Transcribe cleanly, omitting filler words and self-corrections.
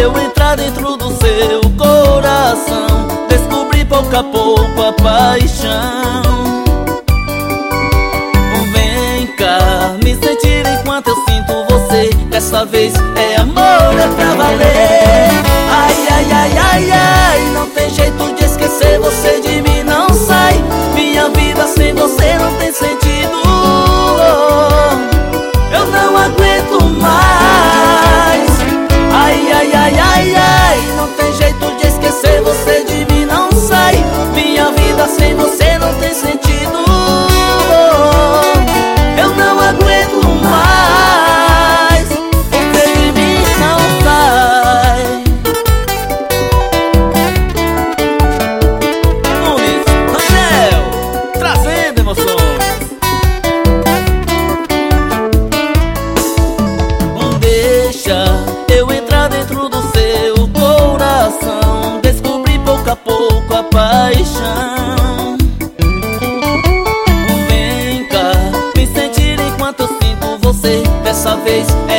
eu entrar dentro do seu coração, descobri pouco a pouco a paixão. Vem cá, me sentir enquanto eu sinto você. Dessa vez é amor, é pra valer. Ai, ai, ai, ai, ai, não tem jeito de esquecer você de mim, não sai. Minha vida sem você não tem sentido. Eu não aguento mais. Ai, ai, ai, ai, ai, não tem jeito de esquecer você de mim, não sai. Minha vida sem você não tem sentido. Eu não aguento mais. Você de mim não sai. Nunes, Rangel, trazendo emoções. Deixa eu entrar dentro do seu coração, descobri pouco a pouco a paixão. Vem cá, me sentir enquanto eu sinto você. Dessa vez